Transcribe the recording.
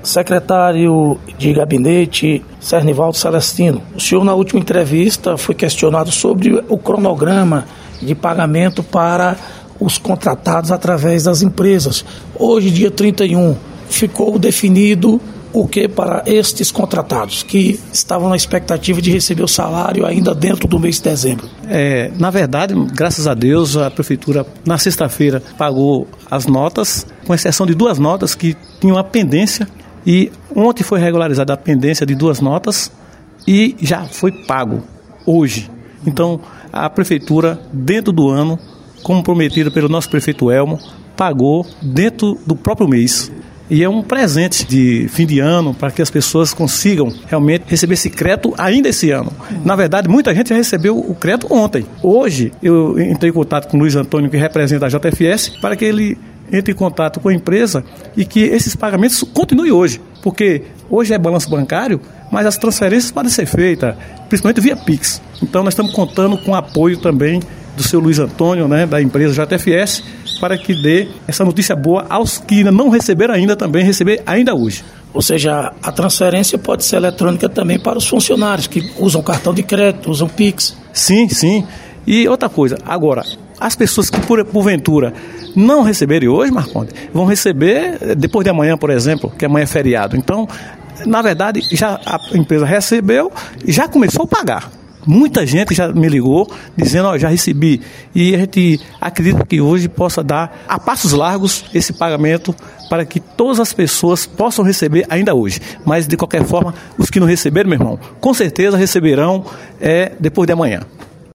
Secretário de Gabinete, Cernivaldo Celestino, o senhor na última entrevista foi questionado sobre o cronograma de pagamento para os contratados através das empresas. Hoje, dia 31, ficou definido o que para estes contratados que estavam na expectativa de receber o salário ainda dentro do mês de dezembro? Na verdade, graças a Deus, a Prefeitura na sexta-feira pagou as notas, com exceção de 2 notas que tinham a pendência, e ontem foi regularizada a pendência de 2 notas e já foi pago hoje. Então, a Prefeitura, dentro do ano, como prometido pelo nosso prefeito Elmo, pagou dentro do próprio mês. E é um presente de fim de ano para que as pessoas consigam realmente receber esse crédito ainda esse ano. Na verdade, muita gente já recebeu o crédito ontem. Hoje, eu entrei em contato com o Luiz Antônio, que representa a JFS, para que ele entre em contato com a empresa e que esses pagamentos continuem hoje. Porque hoje é balanço bancário, mas as transferências podem ser feitas, principalmente via Pix. Então, nós estamos contando com o apoio também do seu Luiz Antônio, da empresa JFS, para que dê essa notícia boa aos que ainda não receberam ainda, também receber ainda hoje. Ou seja, a transferência pode ser eletrônica também para os funcionários que usam cartão de crédito, usam Pix. Sim, sim. E outra coisa, agora, as pessoas que porventura não receberem hoje, Marconde, vão receber depois de amanhã, por exemplo, que amanhã é feriado. Então, na verdade, já a empresa recebeu e já começou a pagar. Muita gente já me ligou dizendo, já recebi. E a gente acredita que hoje possa dar a passos largos esse pagamento para que todas as pessoas possam receber ainda hoje. Mas, de qualquer forma, os que não receberam, meu irmão, com certeza receberão depois de amanhã.